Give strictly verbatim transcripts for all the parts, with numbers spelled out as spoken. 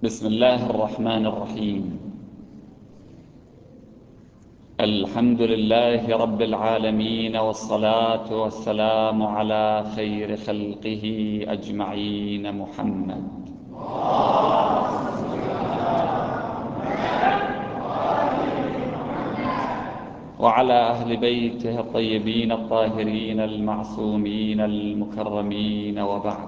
بسم الله الرحمن الرحيم. الحمد لله رب العالمين، والصلاة والسلام على خير خلقه أجمعين محمد وعلى أهل بيته الطيبين الطاهرين المعصومين المكرمين، وبعد.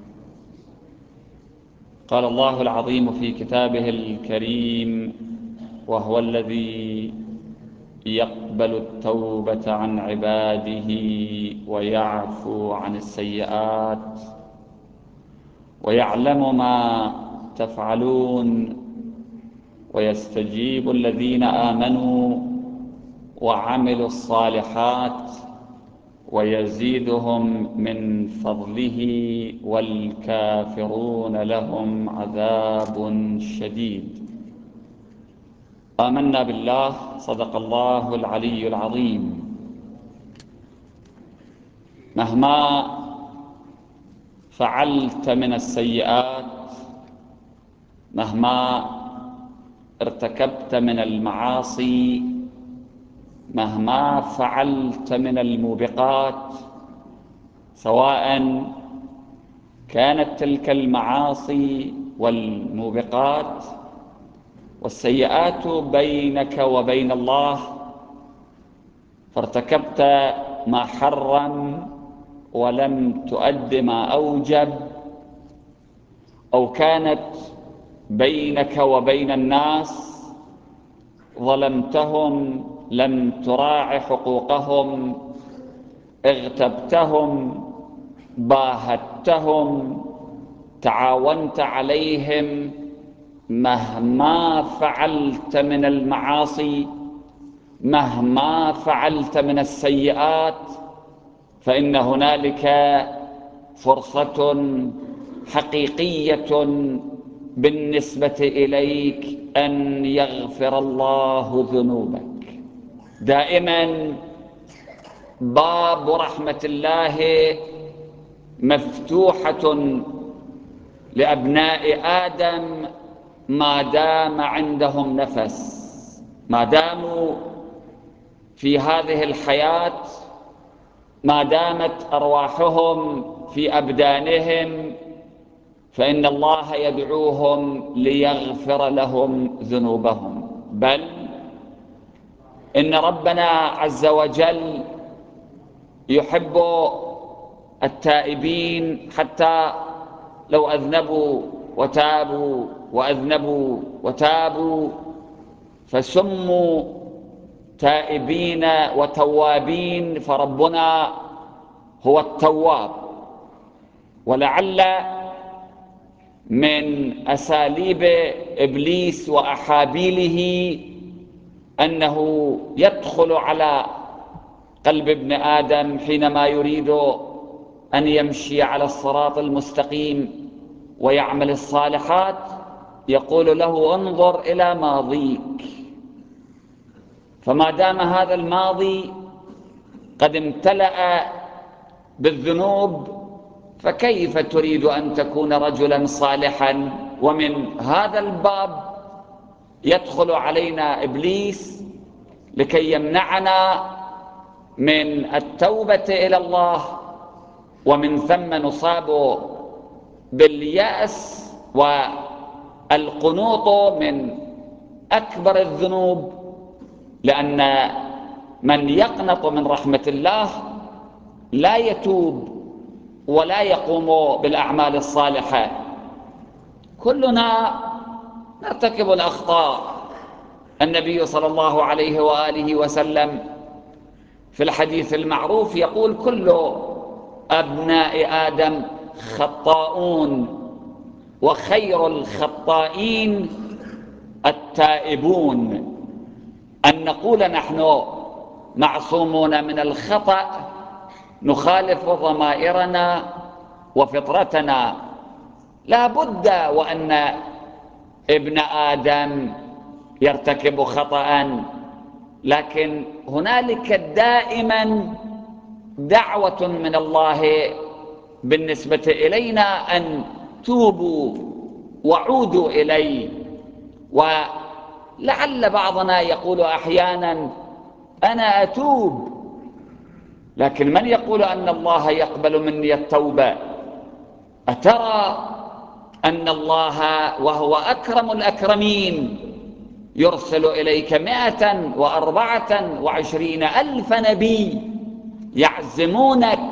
قال الله العظيم في كتابه الكريم: وهو الذي يقبل التوبة عن عباده ويعفو عن السيئات ويعلم ما تفعلون ويستجيب الذين آمنوا وعملوا الصالحات ويزيدهم من فضله والكافرون لهم عذاب شديد. آمنا بالله، صدق الله العلي العظيم. مهما فعلت من السيئات، مهما ارتكبت من المعاصي، مهما فعلت من الموبقات، سواء كانت تلك المعاصي والموبقات والسيئات بينك وبين الله، فارتكبت ما حرم ولم تؤد ما أوجب، أو كانت بينك وبين الناس ظلمتهم، لم تراعي حقوقهم، اغتبتهم، باهتهم، تعاونت عليهم، مهما فعلت من المعاصي، مهما فعلت من السيئات، فإن هنالك فرصة حقيقية بالنسبة إليك أن يغفر الله ذنوبك. دائما باب رحمة الله مفتوحة لأبناء آدم ما دام عندهم نفس، ما داموا في هذه الحياة، ما دامت أرواحهم في أبدانهم، فإن الله يدعوهم ليغفر لهم ذنوبهم. بل إن ربنا عز وجل يحب التائبين، حتى لو أذنبوا وتابوا وأذنبوا وتابوا فسموا تائبين وتوابين، فربنا هو التواب. ولعل من أساليب إبليس وأحابيله أنه يدخل على قلب ابن آدم حينما يريد أن يمشي على الصراط المستقيم ويعمل الصالحات، يقول له: انظر إلى ماضيك، فما دام هذا الماضي قد امتلأ بالذنوب، فكيف تريد أن تكون رجلا صالحا؟ ومن هذا الباب يدخل علينا إبليس لكي يمنعنا من التوبة إلى الله، ومن ثم نصاب باليأس والقنوط من أكبر الذنوب، لأن من يقنط من رحمة الله لا يتوب ولا يقوم بالأعمال الصالحة. كلنا نرتكب الأخطاء. النبي صلى الله عليه وآله وسلم في الحديث المعروف يقول: كل أبناء آدم خطاؤون، وخير الخطائين التائبون. أن نقول نحن معصومون من الخطأ نخالف ضمائرنا وفطرتنا. لا بد وأن ابن آدم يرتكب خطأ، لكن هنالك دائما دعوة من الله بالنسبة إلينا أن توبوا وعودوا إليه. ولعل بعضنا يقول أحيانا أنا أتوب، لكن من يقول أن الله يقبل مني التوبة؟ أترى أن الله وهو أكرم الأكرمين يرسل إليك مائة وأربعة وعشرين ألف نبي يعزمونك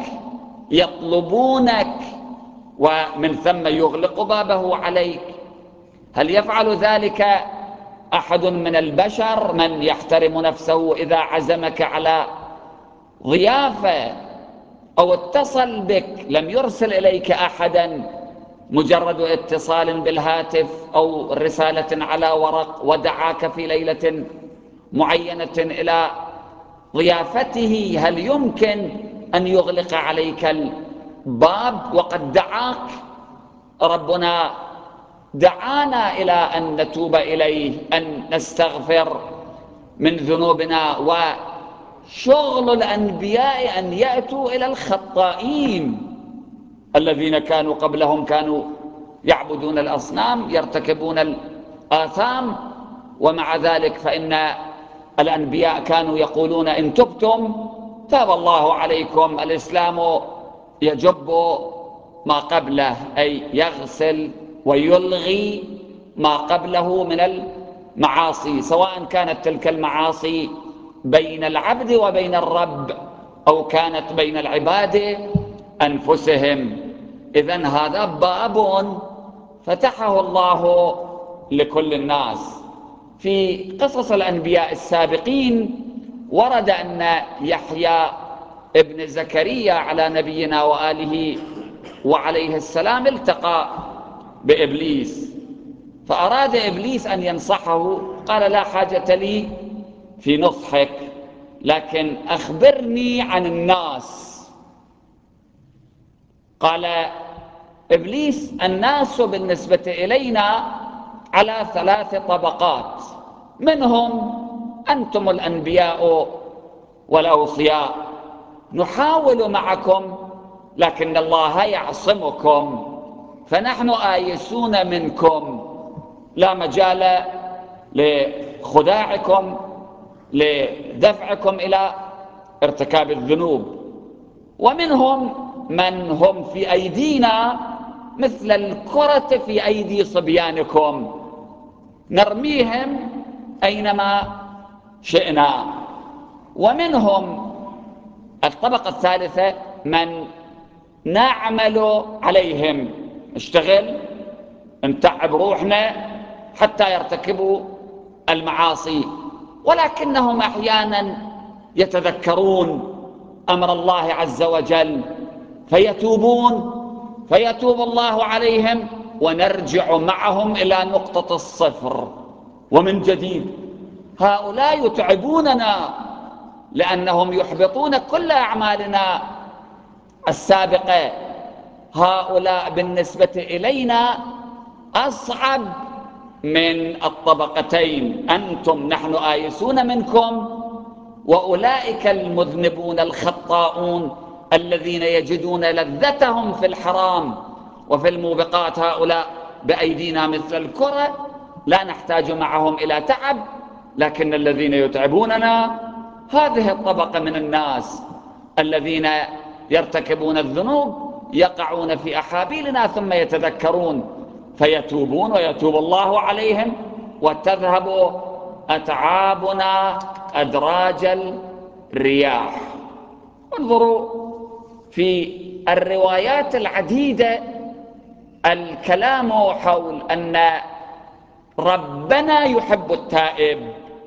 يطلبونك، ومن ثم يغلق بابه عليك؟ هل يفعل ذلك أحد من البشر من يحترم نفسه إذا عزمك على ضيافة أو اتصل بك؟ لم يرسل إليك أحدا، مجرد اتصال بالهاتف أو رسالة على ورق ودعاك في ليلة معينة إلى ضيافته. هل يمكن أن يغلق عليك الباب وقد دعاك؟ ربنا دعانا إلى أن نتوب إليه، أن نستغفر من ذنوبنا، وشغل الأنبياء أن يأتوا إلى الخطائين الذين كانوا قبلهم، كانوا يعبدون الأصنام يرتكبون الآثام، ومع ذلك فإن الأنبياء كانوا يقولون إن تبتم تاب الله عليكم. الإسلام يجب ما قبله، أي يغسل ويلغي ما قبله من المعاصي، سواء كانت تلك المعاصي بين العبد وبين الرب أو كانت بين العباد أنفسهم. إذن هذا باب فتحه الله لكل الناس. في قصص الأنبياء السابقين ورد أن يحيى ابن زكريا على نبينا وآله وعليه السلام التقى بإبليس، فأراد إبليس أن ينصحه، قال لا حاجة لي في نصحك، لكن أخبرني عن الناس. قال إبليس الناس بالنسبة إلينا على ثلاث طبقات، منهم أنتم الأنبياء والأوصياء، نحاول معكم لكن الله يعصمكم، فنحن آيسون منكم، لا مجال لخداعكم لدفعكم إلى ارتكاب الذنوب. ومنهم من هم في أيدينا مثل الكرة في أيدي صبيانكم، نرميهم أينما شئنا. ومنهم الطبقة الثالثة من نعمل عليهم، نشتغل نتعب روحنا حتى يرتكبوا المعاصي، ولكنهم أحيانا يتذكرون أمر الله عز وجل فيتوبون، فيتوب الله عليهم ونرجع معهم إلى نقطة الصفر ومن جديد. هؤلاء يتعبوننا لأنهم يحبطون كل أعمالنا السابقة. هؤلاء بالنسبة إلينا أصعب من الطبقتين، أنتم نحن آيسون منكم، وأولئك المذنبون الخطاؤون الذين يجدون لذتهم في الحرام وفي الموبقات، هؤلاء بأيدينا مثل الكرة، لا نحتاج معهم إلى تعب. لكن الذين يتعبوننا هذه الطبقة من الناس الذين يرتكبون الذنوب، يقعون في أحابيلنا ثم يتذكرون فيتوبون ويتوب الله عليهم، وتذهب أتعابنا أدراج الرياح. انظروا في الروايات العديدة الكلام حول أن ربنا يحب التائب.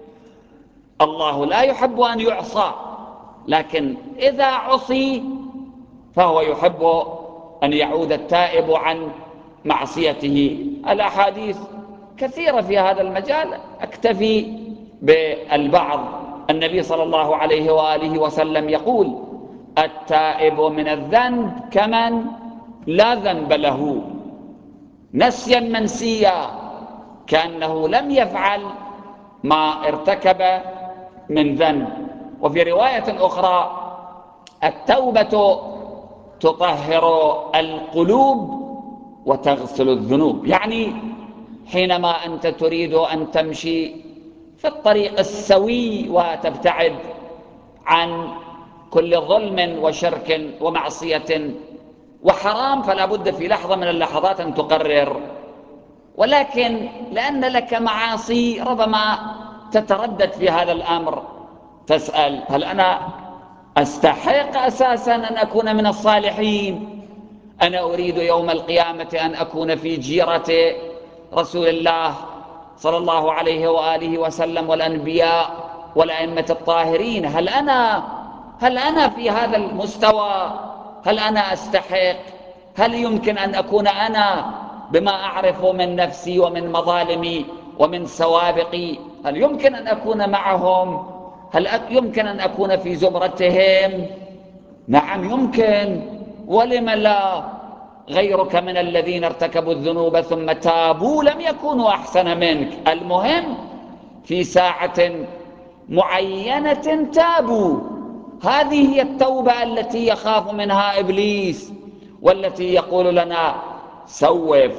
الله لا يحب أن يعصى، لكن إذا عصي فهو يحب أن يعود التائب عن معصيته. الأحاديث كثيرة في هذا المجال، أكتفي بالبعض. النبي صلى الله عليه وآله وسلم يقول التائب من الذنب كمن لا ذنب له، نسيا منسيا، كأنه لم يفعل ما ارتكب من ذنب. وفي رواية أخرى التوبة تطهر القلوب وتغسل الذنوب. يعني حينما أنت تريد أن تمشي في الطريق السوي وتبتعد عن كل ظلم وشرك ومعصية وحرام، فلا بد في لحظة من اللحظات أن تقرر. ولكن لأن لك معاصي ربما تتردد في هذا الأمر، تسأل: هل أنا أستحق أساسا أن أكون من الصالحين؟ أنا أريد يوم القيامة أن أكون في جيرة رسول الله صلى الله عليه وآله وسلم والأنبياء والأئمة الطاهرين. هل أنا هل أنا في هذا المستوى؟ هل أنا أستحق؟ هل يمكن أن أكون أنا بما أعرف من نفسي ومن مظالمي ومن سوابقي، هل يمكن أن أكون معهم؟ هل يمكن أن أكون في زمرتهم؟ نعم يمكن، ولم لا؟ غيرك من الذين ارتكبوا الذنوب ثم تابوا لم يكونوا أحسن منك. المهم في ساعة معينة تابوا. هذه هي التوبة التي يخاف منها إبليس، والتي يقول لنا: سوف،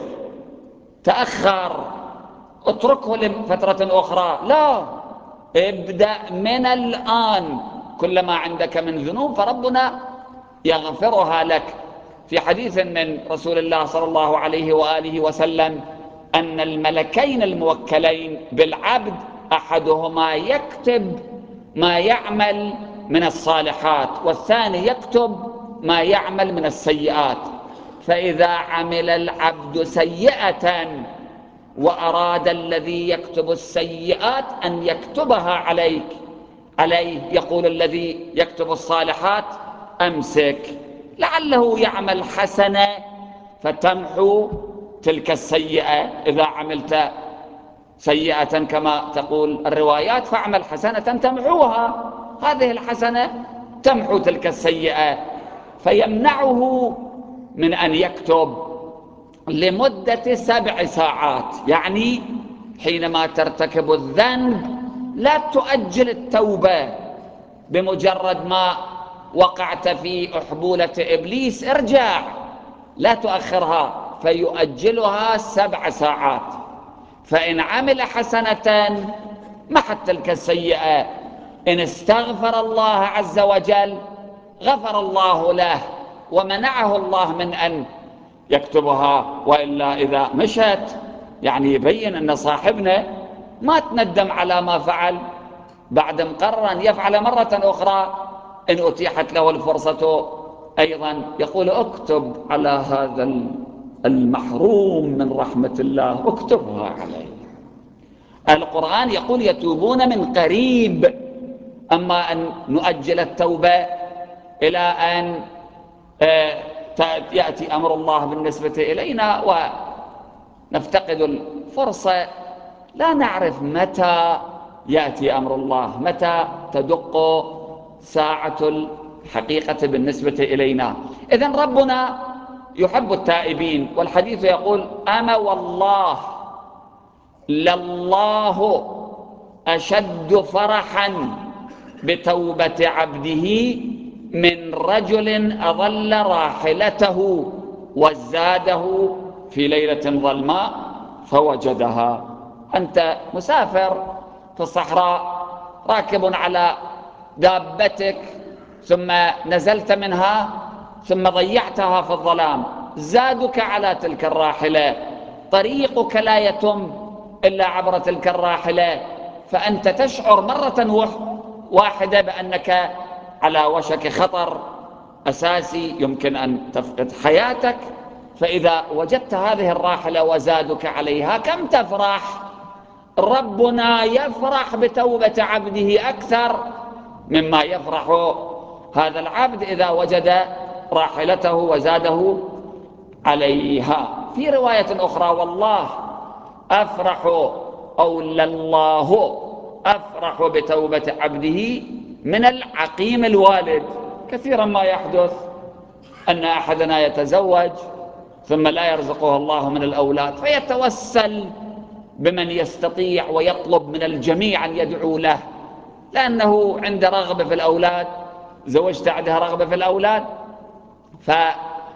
تأخر، اتركه لفترة أخرى. لا، ابدأ من الآن. كلما عندك من ذنوب فربنا يغفرها لك. في حديث من رسول الله صلى الله عليه وآله وسلم أن الملكين الموكلين بالعبد أحدهما يكتب ما يعمل من الصالحات، والثاني يكتب ما يعمل من السيئات. فإذا عمل العبد سيئة وأراد الذي يكتب السيئات أن يكتبها عليك عليه، يقول الذي يكتب الصالحات: أمسك، لعله يعمل حسنة فتمحو تلك السيئة. إذا عملت سيئة كما تقول الروايات فاعمل حسنة تمحوها، هذه الحسنة تمحو تلك السيئة. فيمنعه من أن يكتب لمدة سبع ساعات. يعني حينما ترتكب الذنب لا تؤجل التوبة، بمجرد ما وقعت في أحبولة إبليس ارجع، لا تؤخرها، فيؤجلها سبع ساعات. فإن عمل حسنة محت تلك السيئة، إن استغفر الله عز وجل غفر الله له ومنعه الله من أن يكتبها. وإلا إذا مشت يعني يبين أن صاحبنا ما تندم على ما فعل، بعد مقرر أن يفعل مرة أخرى إن أتيحت له الفرصة أيضا يقول: اكتب على هذا المحروم من رحمة الله، اكتبها عليه. القرآن يقول: يتوبون من قريب. أما أن نؤجل التوبة إلى أن يأتي أمر الله بالنسبة إلينا ونفتقد الفرصة، لا نعرف متى يأتي أمر الله، متى تدق ساعة الحقيقة بالنسبة إلينا. إذن ربنا يحب التائبين، والحديث يقول: أما والله لله أشد فرحا بتوبة عبده من رجل أضل راحلته وزاده في ليلة ظلماء فوجدها. أنت مسافر في الصحراء راكب على دابتك، ثم نزلت منها ثم ضيعتها في الظلام، زادك على تلك الراحلة، طريقك لا يتم إلا عبر تلك الراحلة، فأنت تشعر مرة واحدة بأنك على وشك خطر أساسي، يمكن أن تفقد حياتك. فإذا وجدت هذه الراحلة وزادك عليها كم تفرح. ربنا يفرح بتوبة عبده أكثر مما يفرح هذا العبد إذا وجد راحلته وزاده عليها. في رواية أخرى: والله أفرح أو لله أفرح بتوبة عبده من العقيم الوالد. كثيرا ما يحدث أن أحدنا يتزوج ثم لا يرزقه الله من الأولاد، فيتوسل بمن يستطيع ويطلب من الجميع أن يدعو له، لأنه عنده رغبة في الأولاد، زوجت عندها رغبة في الأولاد،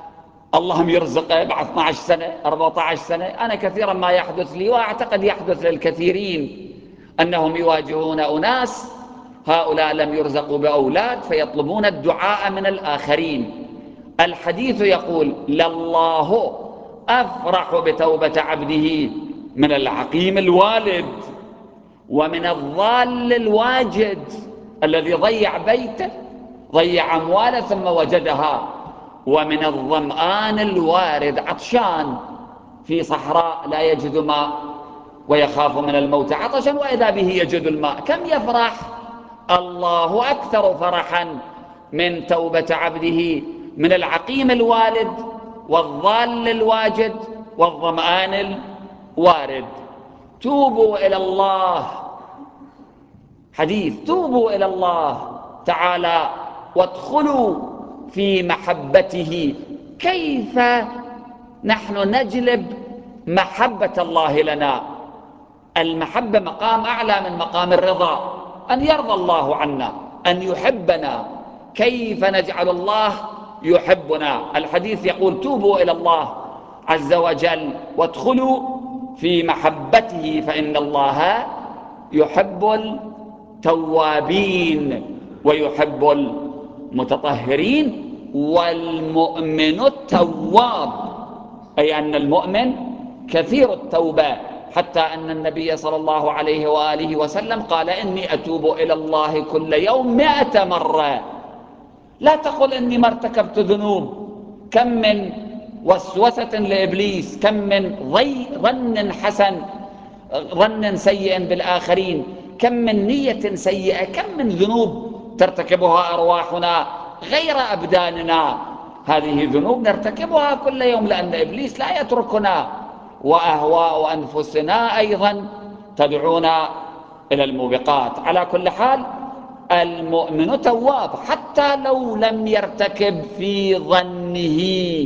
اللهم يرزقه بعد اثني عشر سنة أربعة عشر سنة. أنا كثيرا ما يحدث لي، وأعتقد يحدث للكثيرين، أنهم يواجهون أناس هؤلاء لم يرزقوا بأولاد فيطلبون الدعاء من الآخرين. الحديث يقول: لله أفرح بتوبة عبده من العقيم الوالد، ومن الضال الواجد الذي ضيع بيته، ضيع أمواله ثم وجدها، ومن الظمآن الوارد، عطشان في صحراء لا يجد ماء ويخاف من الموت عطشا، وإذا به يجد الماء، كم يفرح؟ الله أكثر فرحا من توبة عبده من العقيم الوالد والضال الواجد والظمآن الوارد. توبوا إلى الله، حديث توبوا إلى الله تعالى وادخلوا في محبته. كيف نحن نجلب محبة الله لنا؟ المحبة مقام أعلى من مقام الرضا، أن يرضى الله عنا، أن يحبنا. كيف نجعل الله يحبنا؟ الحديث يقول: توبوا إلى الله عز وجل وادخلوا في محبته، فإن الله يحب التوابين ويحب المتطهرين. والمؤمن التواب، أي أن المؤمن كثير التوبة، حتى أن النبي صلى الله عليه وآله وسلم قال: إني أتوب إلى الله كل يوم مئة مرة. لا تقل إني ما ارتكبت ذنوب. كم من وسوسة لإبليس، كم من ظن حسن، ظن سيء بالآخرين، كم من نية سيئة، كم من ذنوب ترتكبها أرواحنا غير أبداننا. هذه ذنوب نرتكبها كل يوم، لأن إبليس لا يتركنا، وأهواء أنفسنا أيضا تدعونا إلى الموبقات. على كل حال، المؤمن تواب حتى لو لم يرتكب في ظنه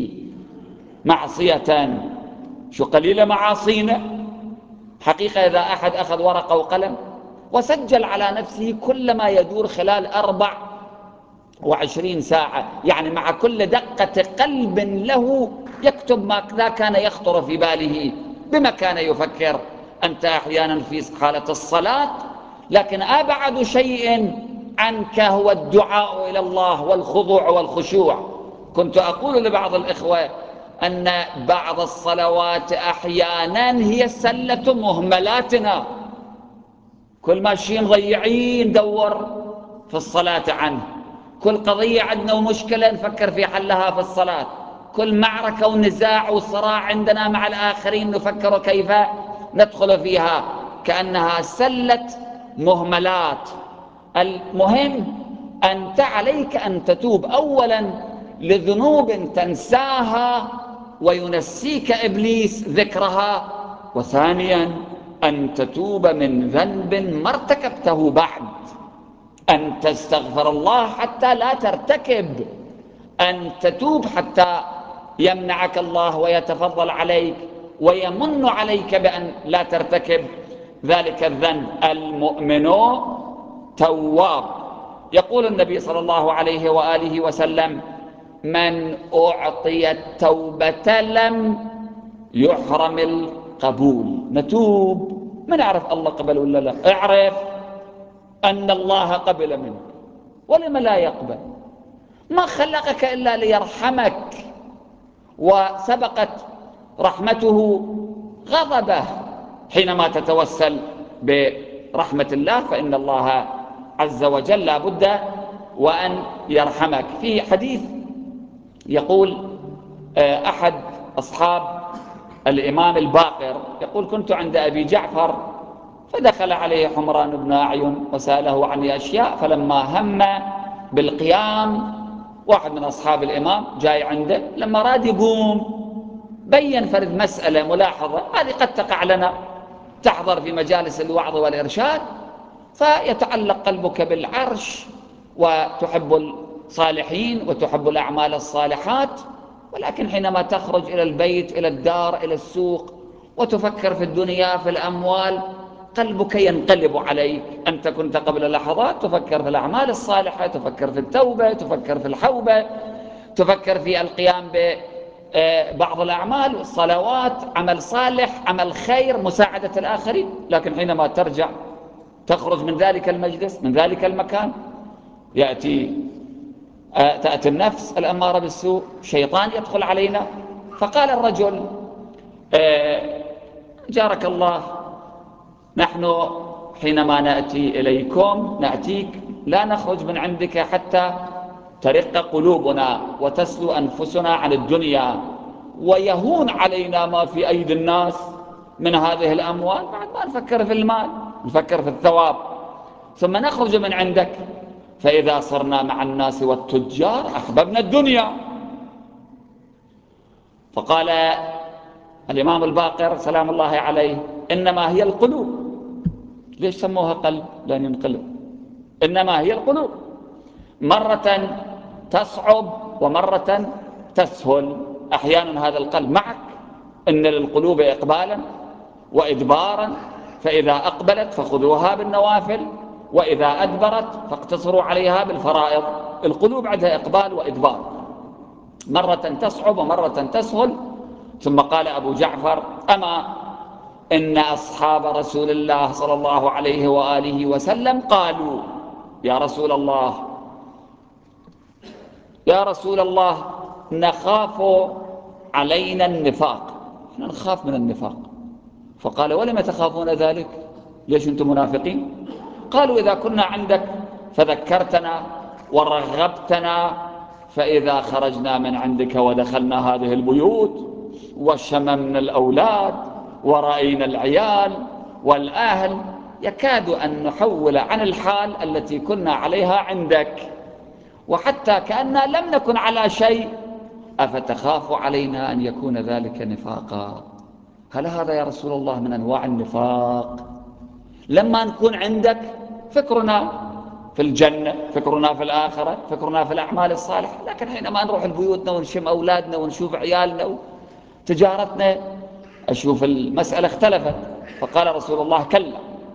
معصية. شو قليل معاصينا؟ حقيقة إذا أحد أخذ ورقة وقلم وسجل على نفسه كل ما يدور خلال أربع وعشرين ساعة، يعني مع كل دقة قلب له يكتب ماذا كان يخطر في باله، بما كان يفكر. أنت أحيانا في حالة الصلاة، لكن أبعد شيء عنك هو الدعاء إلى الله والخضوع والخشوع. كنت أقول لبعض الإخوة أن بعض الصلوات أحيانا هي سلة مهملاتنا، كل ماشيين ضيعين ندور في الصلاة عنه، كل قضية عندنا ومشكلة نفكر في حلها في الصلاة، كل معركة ونزاع وصراع عندنا مع الآخرين نفكر كيف ندخل فيها، كأنها سلة مهملات. المهم أنت عليك أن تتوب أولا لذنوب تنساها وينسيك إبليس ذكرها، وثانيا أن تتوب من ذنب ما ارتكبته بعد، أن تستغفر الله حتى لا ترتكب، أن تتوب حتى يمنعك الله ويتفضل عليك ويمن عليك بأن لا ترتكب ذلك الذنب. المؤمن تواب. يقول النبي صلى الله عليه وآله وسلم: من أعطي التوبة لم يحرم القبول. نتوب، ما نعرف الله قبل ولا لا، اعرف أن الله قبل منك، ولم لا يقبل؟ ما خلقك إلا ليرحمك، وسبقت رحمته غضبه حينما تتوسل برحمة الله، فإن الله عز وجل لا بد وأن يرحمك. في حديث يقول أحد أصحاب الإمام الباقر يقول: كنت عند أبي جعفر فدخل عليه حمران بن أعين وسأله عن أشياء، فلما هم بالقيام، واحد من أصحاب الإمام جاي عنده، لما راد يقوم بين فرد مسألة ملاحظة، هذه قد تقع لنا، تحضر في مجالس الوعظ والإرشاد فيتعلق قلبك بالعرش وتحب الصالحين وتحب الأعمال الصالحات، ولكن حينما تخرج إلى البيت، إلى الدار، إلى السوق، وتفكر في الدنيا، في الأموال، قلبك ينقلب عليك. أنت كنت قبل لحظات تفكر في الأعمال الصالحة، تفكر في التوبة، تفكر في الحوبة، تفكر في القيام بعض الأعمال والصلوات، عمل صالح، عمل خير، مساعدة الآخرين، لكن حينما ترجع تخرج من ذلك المجلس، من ذلك المكان، يأتي تأتي النفس الأمارة بالسوء، شيطان يدخل علينا. فقال الرجل: جارك الله، نحن حينما نأتي إليكم نأتيك لا نخرج من عندك حتى ترق قلوبنا وتسلو أنفسنا عن الدنيا، ويهون علينا ما في أيدي الناس من هذه الأموال، بعد ما نفكر في المال، نفكر في الثواب، ثم نخرج من عندك، فإذا صرنا مع الناس والتجار أحببنا الدنيا. فقال الإمام الباقر سلام الله عليه: إنما هي القلوب. ليش سموها قلب لأن ينقلب؟ إنما هي القلوب، مرة تصعب ومرة تسهل. أحيانا هذا القلب معك، إن للقلوب إقبالا وإدبارا، فإذا أقبلت فخذوها بالنوافل، وإذا أدبرت فاقتصروا عليها بالفرائض. القلوب عندها إقبال وإدبار، مرة تصعب ومرة تسهل. ثم قال أبو جعفر: أما إن أصحاب رسول الله صلى الله عليه وآله وسلم قالوا: يا رسول الله يا رسول الله نخاف علينا النفاق، احنا نخاف من النفاق. فقال: ولم تخافون ذلك؟ ليش أنتم منافقين؟ قالوا: إذا كنا عندك فذكرتنا ورغبتنا، فإذا خرجنا من عندك ودخلنا هذه البيوت وشممنا الأولاد ورأينا العيال والأهل يكاد أن نحول عن الحال التي كنا عليها عندك، وحتى كأننا لم نكن على شيء، أفتخاف علينا أن يكون ذلك نفاقا؟ هل هذا يا رسول الله من أنواع النفاق؟ لما نكون عندك فكرنا في الجنة، فكرنا في الآخرة، فكرنا في الأعمال الصالحة، لكن حينما نروح لبيوتنا ونشم أولادنا ونشوف عيالنا وتجارتنا، أشوف المسألة اختلفت. فقال رسول الله: كلا.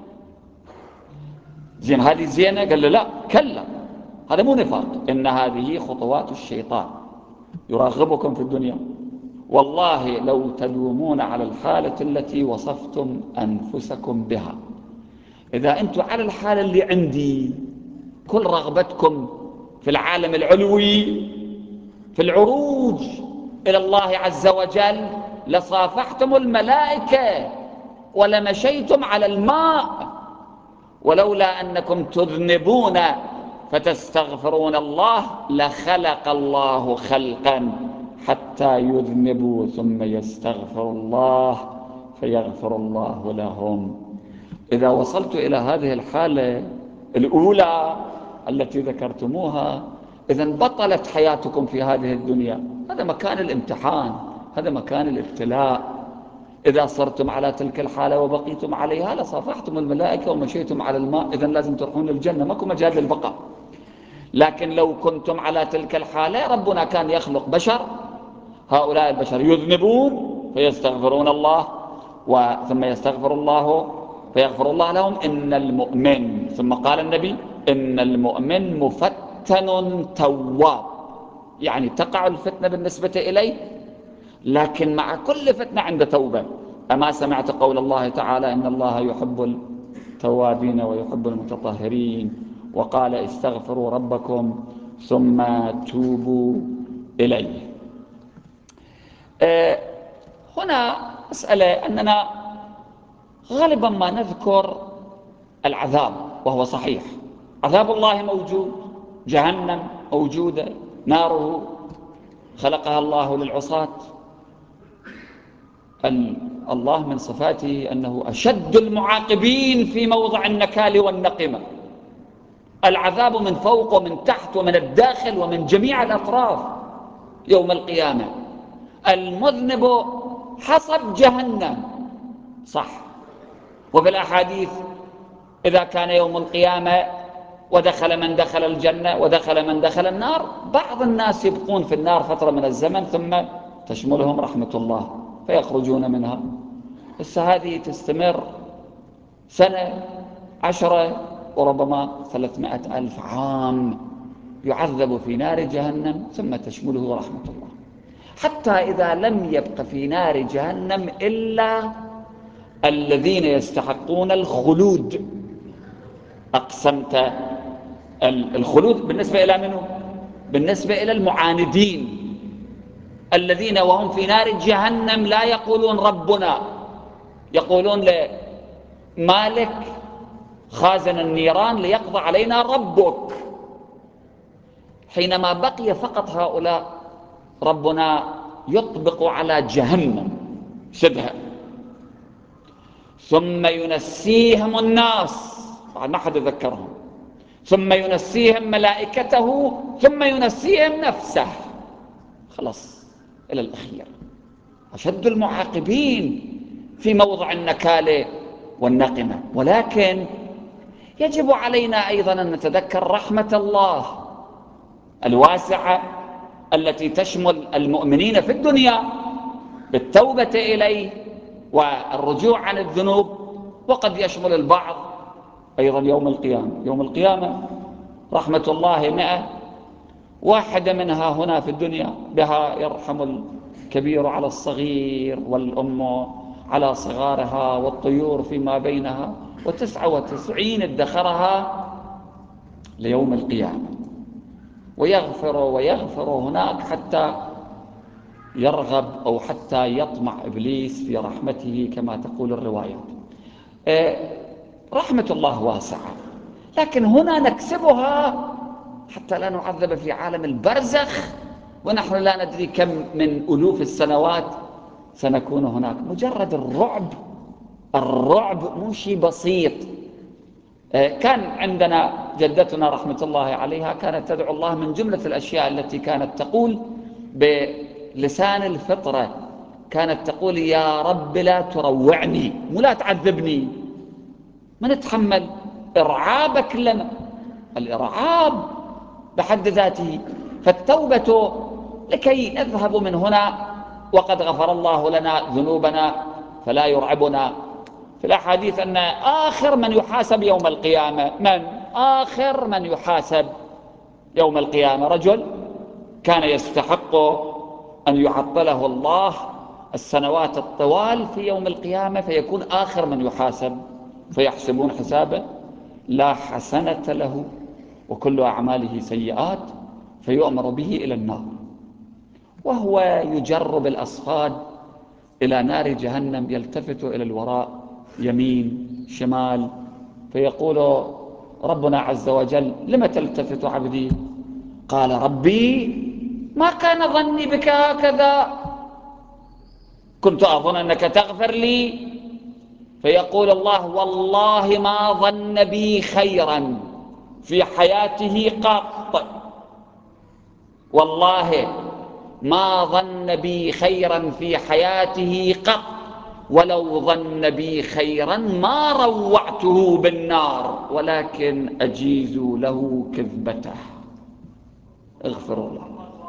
زين هذه زينة؟ قال له: لا، كلا، هذا مو نفاق، إن هذه خطوات الشيطان يرغبكم في الدنيا. والله لو تدومون على الحالة التي وصفتم أنفسكم بها، إذا أنتم على الحالة اللي عندي، كل رغبتكم في العالم العلوي، في العروج إلى الله عز وجل، لصافحتم الملائكة ولمشيتم على الماء، ولولا أنكم تذنبون فتستغفرون الله لخلق الله خلقا حتى يذنبوا ثم يستغفر الله فيغفر الله لهم. إذا وصلت إلى هذه الحالة الأولى التي ذكرتموها، إذن بطلت حياتكم في هذه الدنيا. هذا مكان الامتحان، هذا مكان الابتلاء. إذا صرتم على تلك الحالة وبقيتم عليها لصافحتم الملائكة ومشيتم على الماء، إذن لازم تروحون للجنة، ماكو مجال للبقاء. لكن لو كنتم على تلك الحالة، ربنا كان يخلق بشر، هؤلاء البشر يذنبون فيستغفرون الله، ثم يستغفر الله فيغفر الله لهم. إن المؤمن، ثم قال النبي: إن المؤمن مفتن تواب، يعني تقع الفتنة بالنسبة إليه، لكن مع كل فتنة عند توبة. أما سمعت قول الله تعالى: إن الله يحب التوابين ويحب المتطهرين، وقال: استغفروا ربكم ثم توبوا إليه. أه هنا مسألة أننا غالبا ما نذكر العذاب، وهو صحيح، عذاب الله موجود، جهنم موجودة، ناره خلقها الله للعصاة. الله من صفاته أنه أشد المعاقبين في موضع النكال والنقمة. العذاب من فوق ومن تحت ومن الداخل ومن جميع الأطراف يوم القيامة. المذنب حسب جهنم، صح. وفي الأحاديث إذا كان يوم القيامة ودخل من دخل الجنة ودخل من دخل النار، بعض الناس يبقون في النار فترة من الزمن ثم تشملهم رحمة الله فيخرجون منها. بس هذه تستمر سنة، عشرة، وربما ثلاثمائة ألف عام يعذب في نار جهنم ثم تشمله رحمة الله. حتى إذا لم يبق في نار جهنم إلا الذين يستحقون الخلود. أقسمت الخلود بالنسبة إلى منه؟ بالنسبة إلى المعاندين الذين وهم في نار جهنم لا يقولون ربنا، يقولون لمالك خازن النيران ليقضى علينا ربك. حينما بقي فقط هؤلاء ربنا يطبق على جهنم شبهه، ثم ينسيهم الناس بعد ما حد ذكرهم، ثم ينسيهم ملائكته، ثم ينسيهم نفسه، خلاص إلى الأخير. أشد المعاقبين في موضع النكالة والنقمة. ولكن يجب علينا أيضا أن نتذكر رحمة الله الواسعة التي تشمل المؤمنين في الدنيا بالتوبة إليه والرجوع عن الذنوب، وقد يشمل البعض أيضا يوم القيامة. يوم القيامة رحمة الله مئة، واحدة منها هنا في الدنيا، بها يرحم الكبير على الصغير والأم على صغارها والطيور فيما بينها، وتسعة وتسعين ادخرها ليوم القيامة، ويغفر ويغفر هناك حتى يرغب أو حتى يطمع إبليس في رحمته كما تقول الروايات. رحمة الله واسعة، لكن هنا نكسبها حتى لا نعذب في عالم البرزخ ونحن لا ندري كم من ألوف السنوات سنكون هناك. مجرد الرعب، الرعب مو شيء بسيط. كان عندنا جدتنا رحمة الله عليها كانت تدعو الله من جملة الأشياء التي كانت تقول بلسان الفطرة، كانت تقول يا رب لا تروعني، مو لا تعذبني، ما نتحمل إرعابك لنا، الإرعاب بحد ذاته. فالتوبة لكي نذهب من هنا وقد غفر الله لنا ذنوبنا فلا يرعبنا. في الأحاديث أن آخر من يحاسب يوم القيامة، من آخر من يحاسب يوم القيامة رجل كان يستحق أن يعطله الله السنوات الطوال في يوم القيامة، فيكون آخر من يحاسب، فيحسبون حسابه لا حسنة له وكل أعماله سيئات، فيؤمر به إلى النار، وهو يجر بالأصفاد إلى نار جهنم، يلتفت إلى الوراء يمين شمال، فيقول ربنا عز وجل لم تلتفت عبدي؟ قال ربي ما كان ظني بك هكذا، كنت أظن أنك تغفر لي. فيقول الله والله ما ظن بي خيرا في حياته قط، والله ما ظن بي خيرا في حياته قط، ولو ظن بي خيرا ما روعته بالنار ولكن أجيز له كذبته. اغفر الله.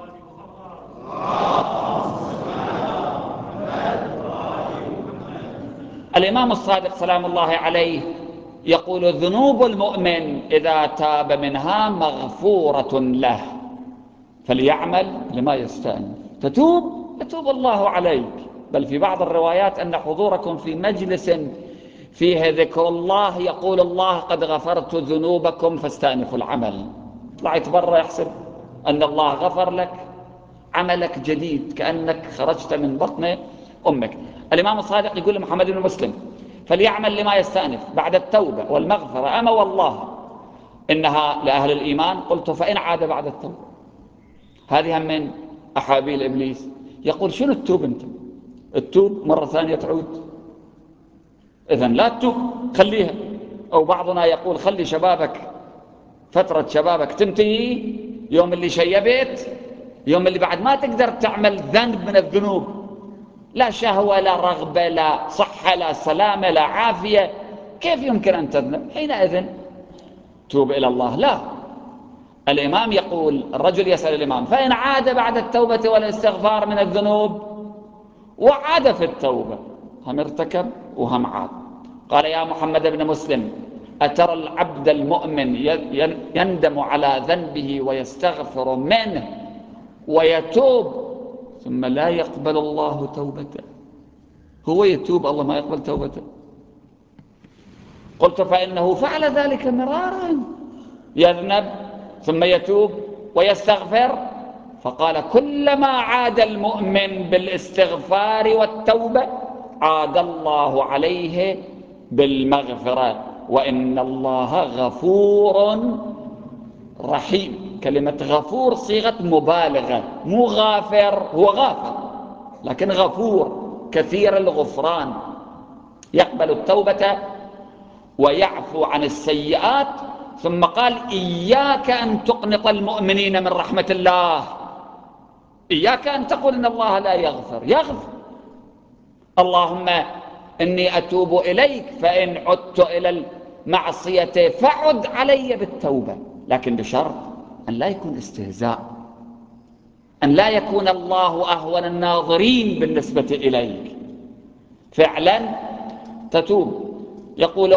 الإمام الصادق سلام الله عليه يقول ذنوب المؤمن إذا تاب منها مغفورة له، فليعمل لما يستأنف. تتوب يتوب الله عليك. بل في بعض الروايات أن حضوركم في مجلس فيه ذكر الله يقول الله قد غفرت ذنوبكم فاستأنفوا العمل. طلعت برا يحسب أن الله غفر لك، عملك جديد كأنك خرجت من بطن أمك. الإمام الصادق يقول لمحمد بن مسلم فليعمل لما يستأنف بعد التوبة والمغفرة. أما والله إنها لأهل الإيمان. قلت فإن عاد بعد التوبة؟ هذه من أحابيل إبليس. يقول شنو التوب أنت؟ التوب مرة ثانية تعود؟ إذن لا تتوب، خليها. أو بعضنا يقول خلي شبابك، فترة شبابك تنتهي يوم اللي شيبت، يوم اللي بعد ما تقدر تعمل ذنب من الذنوب، لا شهوة لا رغبة لا صحة لا سلامة لا عافية، كيف يمكن أن تذنب؟ حينئذ توب إلى الله. لا، الإمام يقول الرجل يسأل الإمام فإن عاد بعد التوبة والاستغفار من الذنوب وعاد في التوبة، هم ارتكب وهم عاد. قال يا محمد بن مسلم أترى العبد المؤمن يندم على ذنبه ويستغفر منه ويتوب ثم لا يقبل الله توبته، هو يتوب الله ما يقبل توبته. قلت فإنه فعل ذلك مرارا، يذنب ثم يتوب ويستغفر. فقال كلما عاد المؤمن بالاستغفار والتوبة عاد الله عليه بالمغفرة، وإن الله غفور رحيم. كلمة غفور صيغة مبالغة، مو غافر، هو غافر لكن غفور كثير الغفران، يقبل التوبة ويعفو عن السيئات. ثم قال إياك أن تقنط المؤمنين من رحمة الله، إياك أن تقول إن الله لا يغفر، يغفر. اللهم إني أتوب إليك، فإن عدت إلى المعصية فعد علي بالتوبة، لكن بشرط أن لا يكون استهزاء، أن لا يكون الله أهون الناظرين بالنسبة إليك، فعلا تتوب. يقول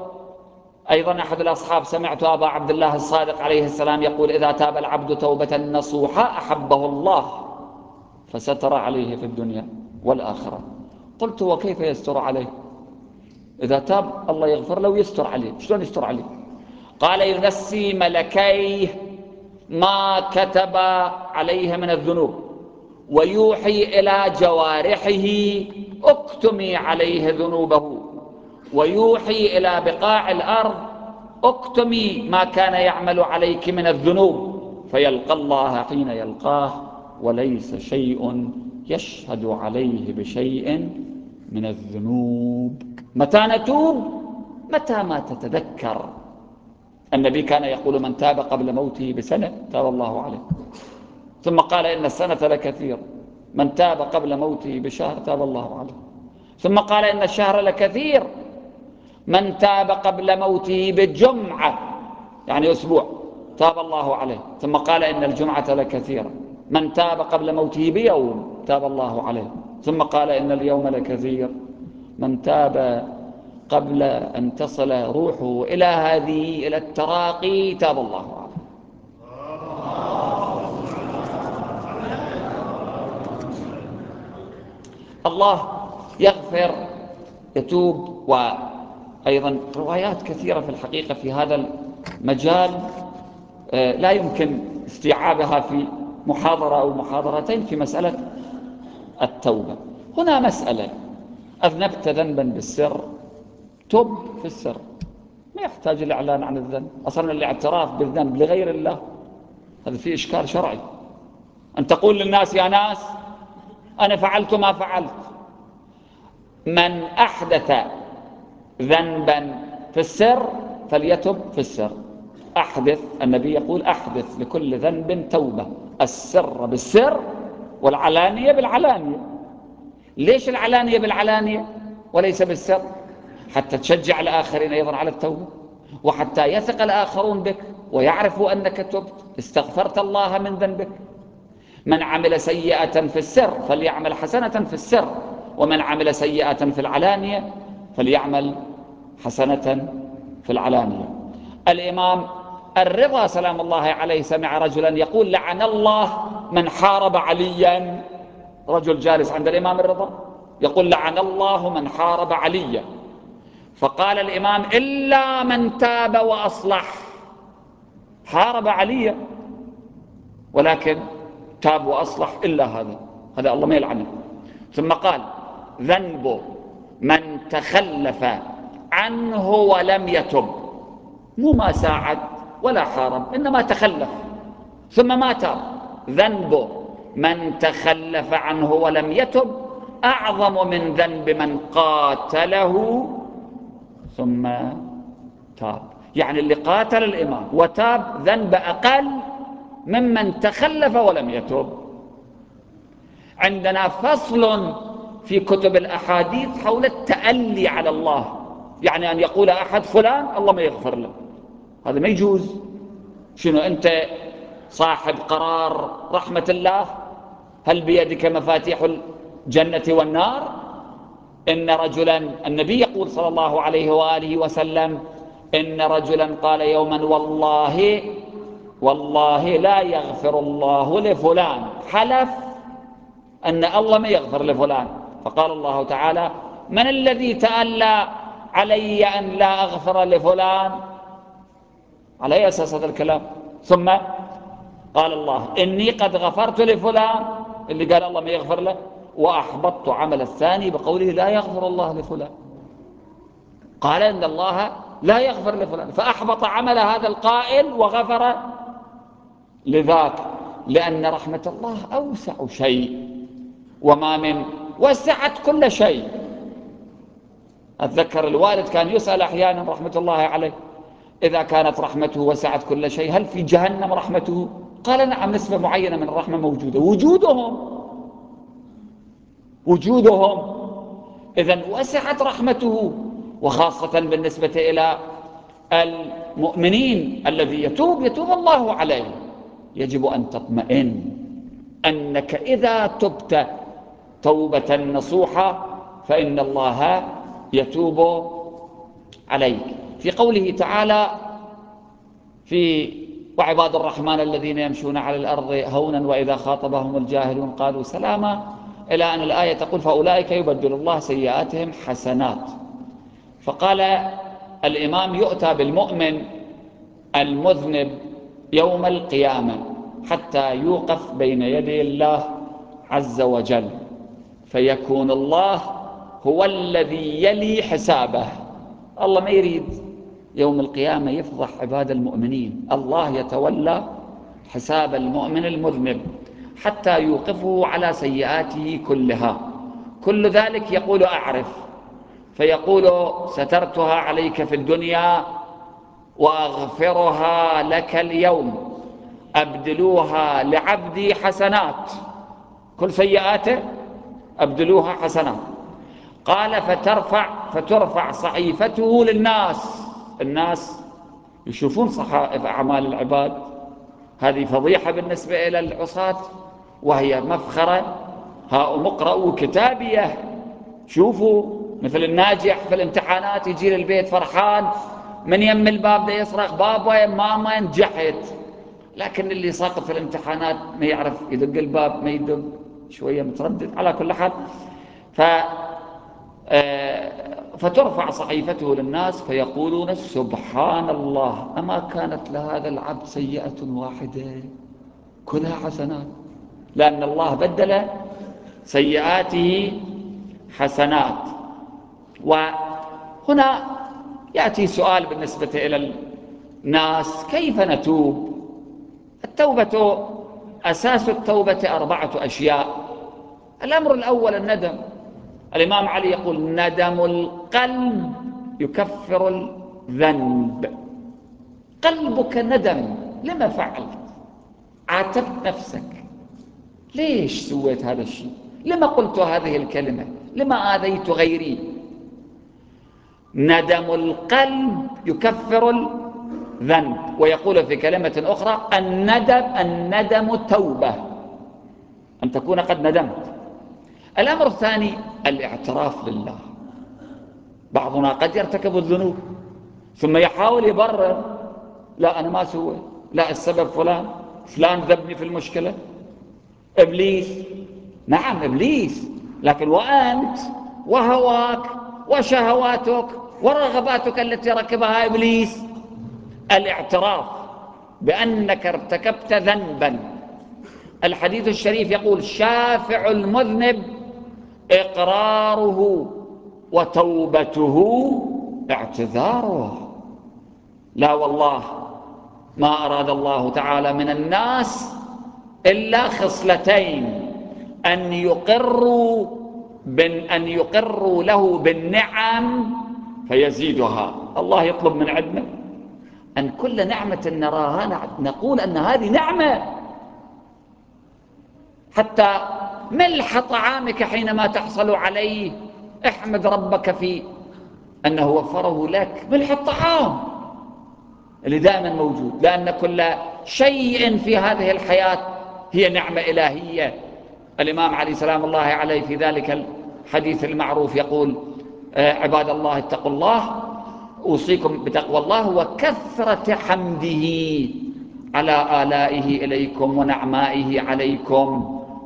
أيضا أحد الأصحاب سمعت أبا عبد الله الصادق عليه السلام يقول إذا تاب العبد توبة نصوحا أحبه الله فستر عليه في الدنيا والآخرة. قلت وكيف يستر عليه؟ إذا تاب الله يغفر له ويستر عليه، شلون يستر عليه؟ قال ينسي ملكيه ما كتب عليه من الذنوب ويوحي إلى جوارحه اكتمي عليه ذنوبه، ويوحي إلى بقاع الأرض اكتمي ما كان يعمل عليك من الذنوب، فيلقى الله حين يلقاه وليس شيء يشهد عليه بشيء من الذنوب. متى نتوب؟ متى ما تتذكر. النبي كان يقول من تاب قبل موته بسنة تاب الله عليه، ثم قال إن السنة لكثير، من تاب قبل موته بشهر تاب الله عليه، ثم قال إن الشهر لكثير، من تاب قبل موته بجمعة يعني أسبوع تاب الله عليه، ثم قال إن الجمعة لكثيرة، من تاب قبل موته بيوم تاب الله عليه، ثم قال إن اليوم لكثير، من تاب قبل أن تصل روحه إلى هذه إلى التراقي تاب الله عليه. الله يغفر يتوب. وأيضا روايات كثيرة في الحقيقة في هذا المجال لا يمكن استيعابها في محاضرة أو محاضرتين في مسألة التوبة. هنا مسألة أذنبت ذنبا بالسر، تب في السر، ما يحتاج الإعلان عن الذنب. أصلا الاعتراف بالذنب لغير الله هذا فيه إشكال شرعي، أن تقول للناس يا ناس أنا فعلت ما فعلت. من أحدث ذنبا في السر فليتب في السر. أحدث، النبي يقول أحدث لكل ذنب توبة، السر بالسر والعلانية بالعلانية. ليش العلانية بالعلانية وليس بالسر؟ حتى تشجع الآخرين أيضا على التوبة، وحتى يثق الآخرون بك ويعرفوا أنك تبت استغفرت الله من ذنبك. من عمل سيئة في السر فليعمل حسنة في السر، ومن عمل سيئة في العلانية فليعمل حسنة في العلانية. الإمام الرضا سلام الله عليه سمع رجلا يقول لعن الله من حارب عليا، رجل جالس عند الإمام الرضا يقول لعن الله من حارب عليا، فقال الإمام إلا من تاب وأصلح. حارب عليا ولكن تاب وأصلح إلا هذا، هذا الله ما يلعنه. ثم قال ذنب من تخلف عنه ولم يتب، مو ما ساعد ولا حارب إنما تخلف ثم ما تاب. ذنب من تخلف عنه ولم يتب أعظم من ذنب من قاتله ثم تاب. يعني اللي قاتل الإمام وتاب ذنب أقل ممن تخلف ولم يتب. عندنا فصل في كتب الأحاديث حول التألي على الله، يعني أن يقول أحد فلان الله ما يغفر له، هذا ما يجوز. شنو أنت صاحب قرار رحمة الله؟ هل بيدك مفاتيح الجنة والنار؟ إن رجلا، النبي يقول صلى الله عليه وآله وسلم إن رجلا قال يوما والله والله لا يغفر الله لفلان، حلف أن الله ما يغفر لفلان، فقال الله تعالى: من الذي تألى علي أن لا أغفر لفلان؟ على أي أساس هذا الكلام؟ ثم قال الله: إني قد غفرت لفلان، اللي قال الله ما يغفر له، وأحبطت عمل الثاني بقوله لا يغفر الله لفلان. قال إن الله لا يغفر لفلان، فأحبط عمل هذا القائل وغفر لذاك، لأن رحمة الله أوسع شيء، وما من وسعت كل شيء. أتذكر الوالد كان يسأل أحيانا رحمة الله عليه: إذا كانت رحمته وسعت كل شيء، هل في جهنم رحمته؟ قال: نعم، نسبة معينة من الرحمة موجودة. وجودهم وجودهم إذن وسعت رحمته، وخاصة بالنسبة إلى المؤمنين الذي يتوب يتوب الله عليه. يجب أن تطمئن أنك إذا تبت توبة نصوحة فإن الله يتوب عليك. في قوله تعالى في وعباد الرحمن الذين يمشون على الأرض هونا وإذا خاطبهم الجاهلون قالوا سلاما، إلى أن الآية تقول: فأولئك يبدل الله سيئاتهم حسنات. فقال الإمام: يؤتى بالمؤمن المذنب يوم القيامة حتى يوقف بين يدي الله عز وجل، فيكون الله هو الذي يلي حسابه. الله ما يريد يوم القيامة يفضح عباد المؤمنين، الله يتولى حساب المؤمن المذنب حتى يوقفه على سيئاته كلها. كل ذلك يقول: أعرف، فيقول: سترتها عليك في الدنيا وأغفرها لك اليوم، أبدلوها لعبدي حسنات، كل سيئاته أبدلوها حسنات. قال: فترفع فترفع صحيفته للناس، الناس يشوفون صحائف أعمال العباد، هذه فضيحة بالنسبة إلى العصاة وهي مفخرة. هاؤم اقرأوا كتابيه، شوفوا مثل الناجح في الامتحانات يجي للبيت فرحان، من يم الباب ده يصرخ: بابا يا ماما نجحت. لكن اللي ساقط في الامتحانات ما يعرف يدق الباب، ما يدق، شوية متردد. على كل حال، ف فترفع صحيفته للناس فيقولون: سبحان الله، أما كانت لهذا العبد سيئة واحدة كلها حسنات، لأن الله بدل سيئاته حسنات. وهنا يأتي سؤال بالنسبة إلى الناس: كيف نتوب؟ التوبة أساس التوبة أربعة أشياء. الأمر الأول الندم. الإمام علي يقول: ندم القلب يكفر الذنب. قلبك ندم، لما فعلت؟ عاتبت نفسك، ليش سويت هذا الشيء؟ لما قلت هذه الكلمة؟ لما آذيت غيري؟ ندم القلب يكفر الذنب. ويقول في كلمة أخرى: الندم الندم توبة، أن تكون قد ندمت. الأمر الثاني الاعتراف لله. بعضنا قد يرتكب الذنوب ثم يحاول يبرر: لا أنا ما سويت، لا السبب فلان، فلان ذبني في المشكلة، إبليس. نعم إبليس، لكن وأنت وهواك وشهواتك ورغباتك التي ركبها إبليس. الاعتراف بأنك ارتكبت ذنبا. الحديث الشريف يقول: شافع المذنب إقراره وتوبته اعتذاره. لا والله، ما أراد الله تعالى من الناس إلا خصلتين: أن يقروا أن يقروا له بالنعم فيزيدها. الله يطلب من عندنا أن كل نعمة نراها نقول أن هذه نعمة. حتى ملح طعامك حينما تحصل عليه احمد ربك في أنه وفره لك. ملح الطعام اللي دائما موجود، لأن كل شيء في هذه الحياة هي نعمة إلهية. الإمام علي سلام الله عليه في ذلك الحديث المعروف يقول: عباد الله اتقوا الله، أوصيكم بتقوى الله وكثرة حمده على آلائه إليكم ونعمائه عليكم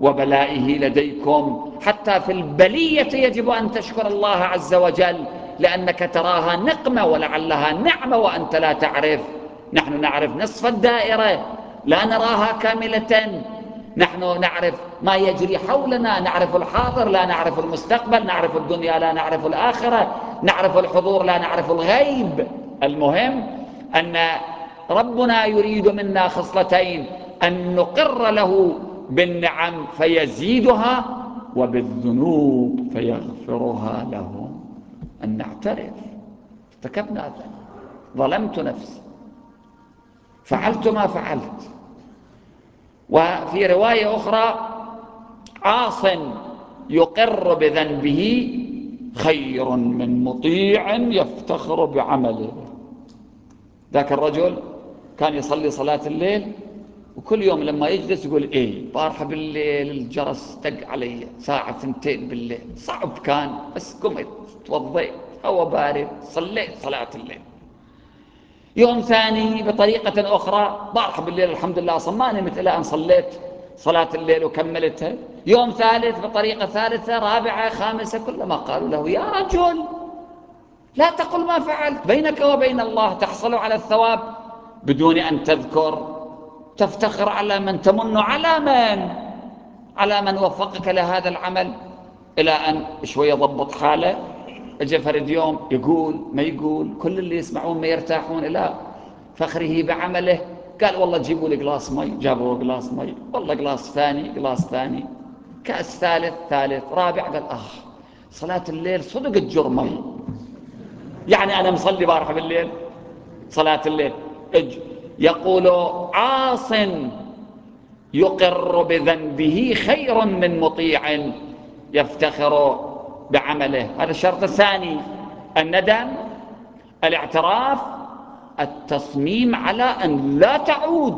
وبلائه لديكم. حتى في البلية يجب أن تشكر الله عز وجل، لأنك تراها نقمة ولعلها نعمة وأنت لا تعرف. نحن نعرف نصف الدائرة، لا نراها كاملة. نحن نعرف ما يجري حولنا، نعرف الحاضر لا نعرف المستقبل، نعرف الدنيا لا نعرف الآخرة، نعرف الحضور لا نعرف الغيب. المهم أن ربنا يريد منا خصلتين: أن نقر له بالنعم فيزيدها، وبالذنوب فيغفرها لهم. أن نعترف ارتكبنا ذنب، ظلمت نفسي، فعلت ما فعلت. وفي رواية أخرى: عاص يقر بذنبه خير من مطيع يفتخر بعمله. ذاك الرجل كان يصلي صلاة الليل، وكل يوم لما يجلس يقول: ايه بارحة بالليل الجرس دق علي ساعة ثنتين بالليل، صعب كان، بس قمت توضيت، هو بارد، صليت صلاة الليل. يوم ثاني بطريقة أخرى: بارحة بالليل الحمد لله أصلا ما نمت إلى أن صليت صلاة الليل وكملتها. يوم ثالث بطريقة ثالثة، رابعة، خامسة، كلما قالوا له: يا رجل لا تقل ما فعلت، بينك وبين الله تحصل على الثواب بدون أن تذكر، تفتخر على من، تمن على من؟ على من وفقك لهذا العمل. إلى أن شوية ضبط حاله، اجى فرد يوم يقول ما يقول، كل اللي يسمعون ما يرتاحون إلى فخره بعمله. قال: والله جيبوا لي قلاص مي، جابوا قلاص مي، والله قلاص ثاني، قلاص ثاني، كأس ثالث، ثالث، رابع. قال: آه صلاة الليل صدق الجر مي، يعني أنا مصلي بارحة بالليل صلاة الليل. اج يقول: عاص يقر بذنبه خير من مطيع يفتخر بعمله. هذا الشرط الثاني: الندم، الاعتراف، التصميم على أن لا تعود،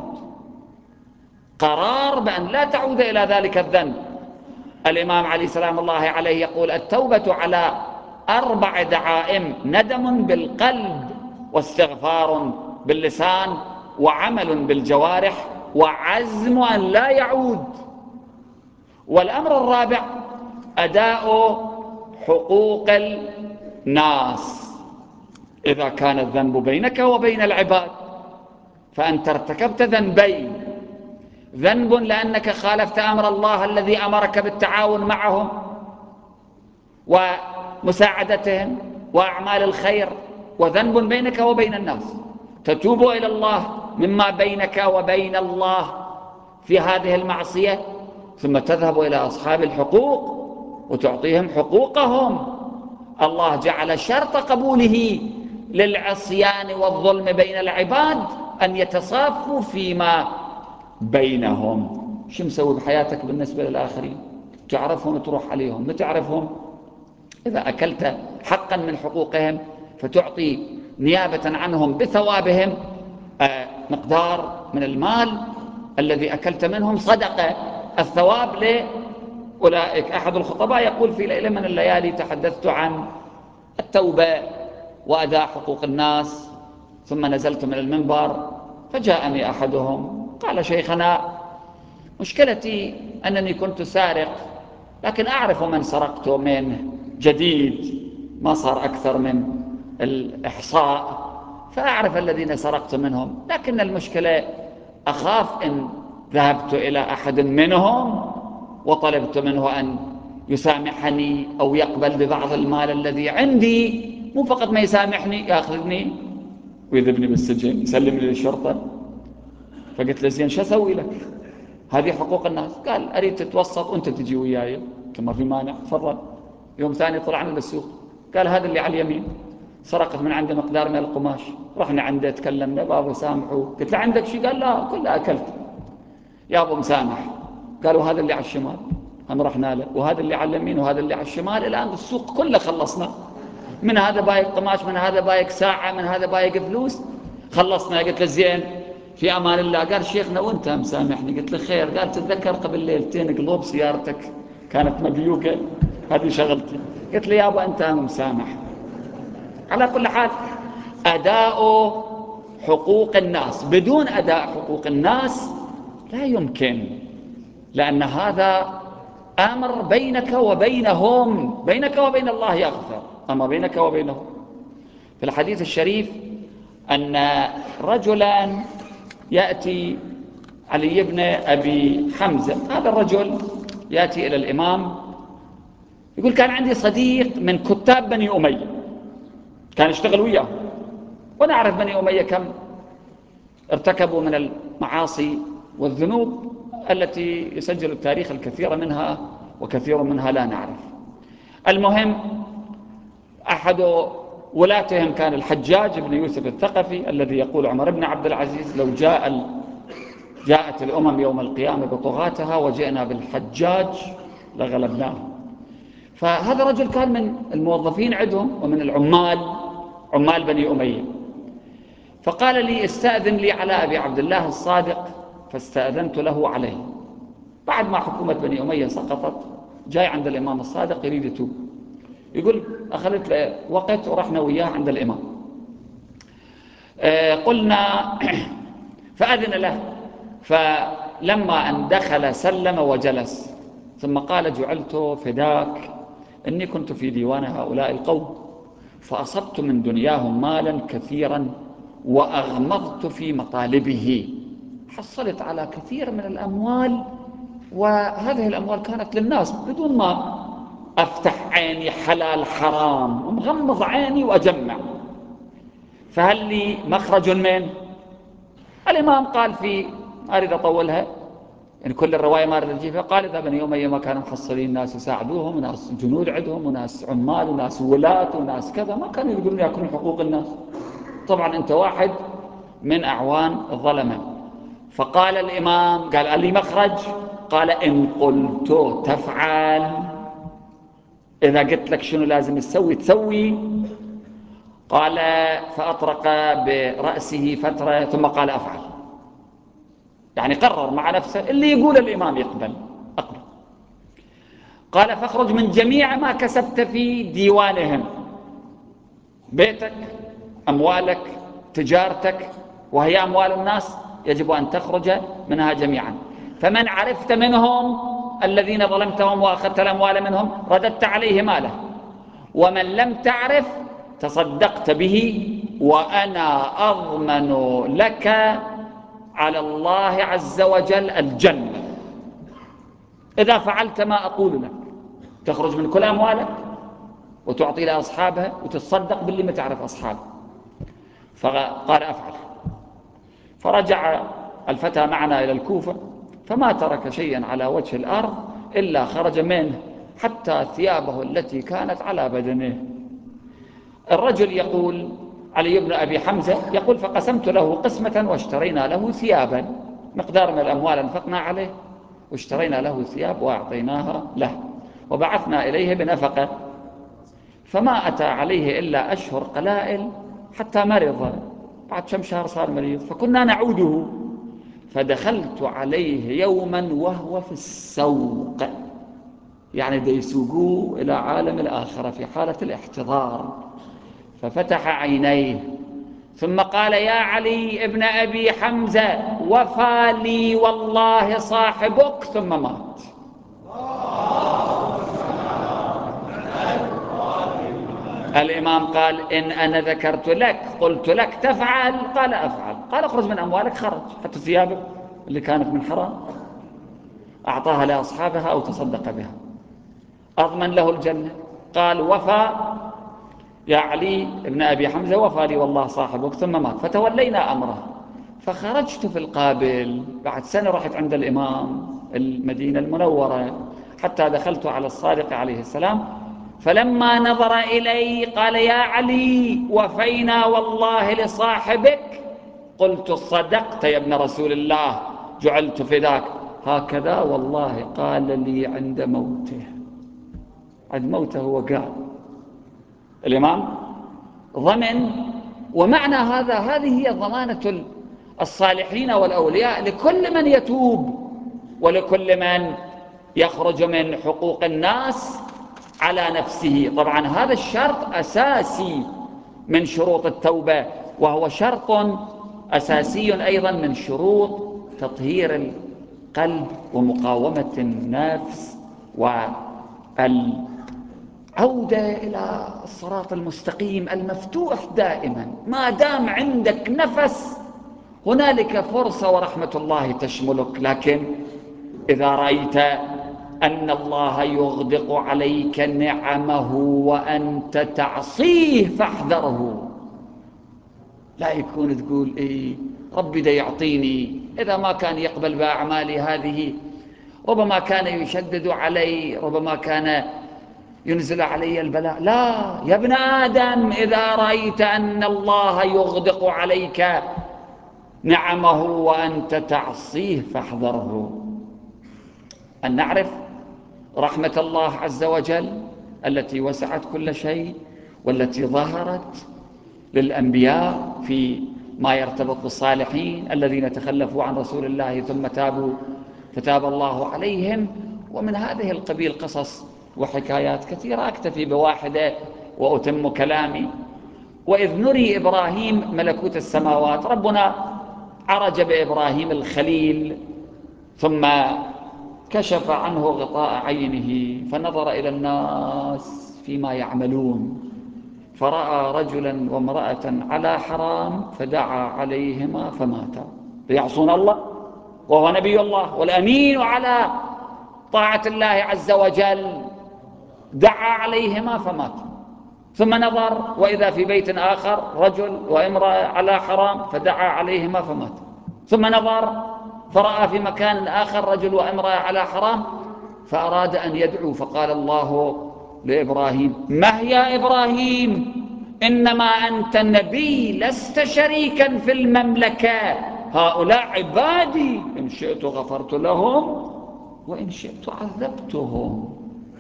قرار بأن لا تعود إلى ذلك الذنب. الإمام علي سلام الله عليه يقول: التوبة على أربع دعائم: ندم بالقلب، واستغفار باللسان، وعمل بالجوارح، وعزم أن لا يعود. والأمر الرابع: أداء حقوق الناس. إذا كان الذنب بينك وبين العباد، فأنت ارتكبت ذنبين: ذنب لأنك خالفت أمر الله الذي أمرك بالتعاون معهم ومساعدتهم وأعمال الخير، وذنب بينك وبين الناس. تتوب إلى الله مما بينك وبين الله في هذه المعصية، ثم تذهب إلى أصحاب الحقوق وتعطيهم حقوقهم. الله جعل شرط قبوله للعصيان والظلم بين العباد أن يتصافوا فيما بينهم. شو مسوي بحياتك بالنسبة للآخرين؟ تعرفهم وتروح عليهم، ما تعرفهم إذا أكلت حقا من حقوقهم فتعطي نيابة عنهم بثوابهم مقدار من المال الذي أكلت منهم صدقة، الثواب لأولئك. أحد الخطباء يقول: في ليلة من الليالي تحدثت عن التوبة وأداء حقوق الناس، ثم نزلت من المنبر فجاءني أحدهم قال: شيخنا، مشكلتي أنني كنت سارق، لكن أعرف من سرقت منه، جديد ما صار أكثر من الإحصاء، فأعرف الذين سرقت منهم، لكن المشكلة أخاف إن ذهبت إلى أحد منهم وطلبت منه أن يسامحني أو يقبل ببعض المال الذي عندي، مو فقط ما يسامحني، يأخذني ويذبني بالسجن، يسلمني للشرطة. فقلت له: زين شو أسوي لك؟ هذه حقوق الناس. قال: أريد تتوسط وأنت تجي وياي. كما في مانع، تفضل. يوم ثاني طلعنا للسوق، قال: هذا اللي على اليمين سرقت من عنده مقدار من القماش. رحنا عنده تكلمنا: بابا سامحوا. قلت له: عندك شيء؟ قال: لا، كله أكلت. يا أبو مسامح. قالوا: هذا اللي على الشمال. هم رحنا له، وهذا اللي على اليمين وهذا اللي على الشمال. الآن السوق كله خلصنا، من هذا بايك قماش، من هذا بايك ساعة، من هذا بايك فلوس، خلصنا. قلت له: زين في أمان الله. قال: شيخنا وانت مسامحني. قلت له: خير. قال: تتذكر قبل ليلتين قلوب سيارتك كانت مبيوقة، هذه شغلتي. قلت له: يابا أنت مسامح. على كل حال، أداء حقوق الناس، بدون أداء حقوق الناس لا يمكن لأن هذا أمر بينك وبينهم، بينك وبين الله يغفر، أما بينك وبينهم. في الحديث الشريف أن رجلا يأتي علي بن أبي حمزة، هذا الرجل يأتي إلى الإمام يقول: كان عندي صديق من كتاب بني أمية، كان يشتغل وياه، ونعرف بني أمية كم ارتكبوا من المعاصي والذنوب التي يسجل التاريخ الكثير منها، وكثير منها لا نعرف. المهم، أحد ولاتهم كان الحجاج بن يوسف الثقفي، الذي يقول عمر بن عبد العزيز: لو جاء جاءت الأمم يوم القيامة بطغاتها وجئنا بالحجاج لغلبناه. فهذا الرجل كان من الموظفين عندهم ومن العمال، عمال بني أمية. فقال لي: استأذن لي على أبي عبد الله الصادق، فاستأذنت له عليه. بعد ما حكومة بني أمية سقطت، جاي عند الإمام الصادق يريد يتوب، يقول: أخذت له وقت ورحنا وياه عند الإمام. آه قلنا فأذن له، فلما أن دخل سلم وجلس، ثم قال: جعلت فداك، إني كنت في ديوان هؤلاء القوم، فأصبت من دنياهم مالا كثيرا، وأغمضت في مطالبه، حصلت على كثير من الأموال، وهذه الأموال كانت للناس بدون ما أفتح عيني حلال حرام، ومغمض عيني وأجمع، فهل لي مخرج منه؟ الإمام قال: في، ما أريد أطولها، يعني كل الرواية ما أريد أجيبها. قال: إذا بني أمية ما كانوا محصلين، ناس يساعدوهم، وناس جنود عندهم، وناس عمال، وناس ولاة، وناس كذا، ما كانوا يقدرون يأكلون حقوق الناس. طبعا أنت واحد من أعوان الظلمة. فقال الإمام: قال: لي مخرج؟ قال: إن قلت تفعل، إذا قلت لك شنو لازم تسوي تسوي. قال: فأطرق برأسه فترة ثم قال: أفعل. يعني قرر مع نفسه اللي يقول الإمام يقبل، أقبل. قال: فاخرج من جميع ما كسبت في ديوانهم، بيتك، أموالك، تجارتك، وهي أموال الناس يجب أن تخرج منها جميعا. فمن عرفت منهم الذين ظلمتهم وأخذت الأموال منهم رددت عليه ماله، ومن لم تعرف تصدقت به، وأنا أضمن لك على الله عز وجل الجنة إذا فعلت ما أقول لك. تخرج من كل أموالك وتعطي لأصحابها وتتصدق باللي ما تعرف أصحابه. فقال: أفعل. فرجع الفتى معنا إلى الكوفة، فما ترك شيئا على وجه الأرض إلا خرج منه، حتى ثيابه التي كانت على بدنه. الرجل يقول، علي بن أبي حمزة يقول: فقسمت له قسمة واشترينا له ثيابا، مقدار من الأموال انفقنا عليه، واشترينا له ثياب وأعطيناها له، وبعثنا إليه بنفقة، فما أتى عليه إلا أشهر قلائل حتى مرض. بعد كم شهر صار مريض، فكنا نعوده، فدخلت عليه يوما وهو في السوق، يعني دي يسوقوه إلى عالم الآخرة في حالة الاحتضار، ففتح عينيه ثم قال: يا علي ابن أبي حمزة، وفى لي والله صاحبك، ثم مات. الإمام قال: إن أنا ذكرت لك قلت لك تفعل؟ قال: أفعل. قال: اخرج من أموالك. خرج، حتى ثيابه اللي كانت من حرام أعطاها لأصحابها أو تصدق بها، أضمن له الجنة. قال: وفى يا علي ابن أبي حمزة، وفى لي والله صاحبك، ثم مات. فتولينا أمره، فخرجت في القابل بعد سنة، رحت عند الإمام المدينة المنورة، حتى دخلت على الصادق عليه السلام، فلما نظر إلي قال: يا علي، وفينا والله لصاحبك. قلت: صدقت يا ابن رسول الله، جعلت فداك. هكذا والله قال لي عند موته، عند موته هو قال. الإمام ضمن. ومعنى هذا، هذه هي ضمانة الصالحين والأولياء لكل من يتوب، ولكل من يخرج من حقوق الناس على نفسه. طبعا هذا الشرط أساسي من شروط التوبة، وهو شرط أساسي أيضا من شروط تطهير القلب ومقاومة النفس والعودة إلى الصراط المستقيم المفتوح دائما. ما دام عندك نفس هنالك فرصة ورحمة الله تشملك. لكن إذا رأيت أن الله يغدق عليك نعمه وأنت تعصيه فاحذره. لا يكون تقول إيه ربي دا يعطيني، إذا ما كان يقبل بأعمالي هذه ربما كان يشدد علي، ربما كان ينزل علي البلاء. لا يا ابن آدم، إذا رأيت أن الله يغدق عليك نعمه وأنت تعصيه فاحذره. أن نعرف رحمة الله عز وجل التي وسعت كل شيء، والتي ظهرت للأنبياء في ما يرتبط بالصالحين الذين تخلفوا عن رسول الله ثم تابوا فتاب الله عليهم. ومن هذه القبيل قصص وحكايات كثيرة، أكتفي بواحدة وأتم كلامي. وإذ نري إبراهيم ملكوت السماوات، ربنا عرج بإبراهيم الخليل ثم كشف عنه غطاء عينه فنظر إلى الناس فيما يعملون، فرأى رجلا وامرأة على حرام فدعا عليهما فماتا. يعصون الله وهو نبي الله والأمين على طاعة الله عز وجل، دعا عليهما فماتا. ثم نظر وإذا في بيت آخر رجل وامرأة على حرام فدعا عليهما فماتا. ثم نظر فرأى في مكان آخر رجل وامرأة على حرام فأراد أن يدعو، فقال الله لإبراهيم: مه يا إبراهيم، إنما أنت نبي لست شريكا في المملكة، هؤلاء عبادي إن شئت غفرت لهم وإن شئت عذبتهم.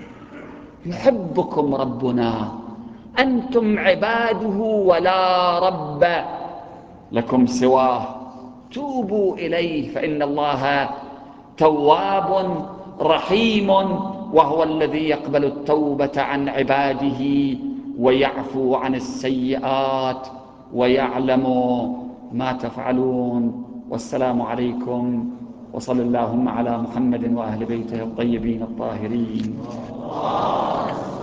يحبكم ربنا، أنتم عباده ولا رب لكم سواه، توبوا إليه فإن الله تواب رحيم، وهو الذي يقبل التوبة عن عباده ويعفو عن السيئات ويعلم ما تفعلون. والسلام عليكم، وصلى اللهم على محمد وأهل بيته الطيبين الطاهرين.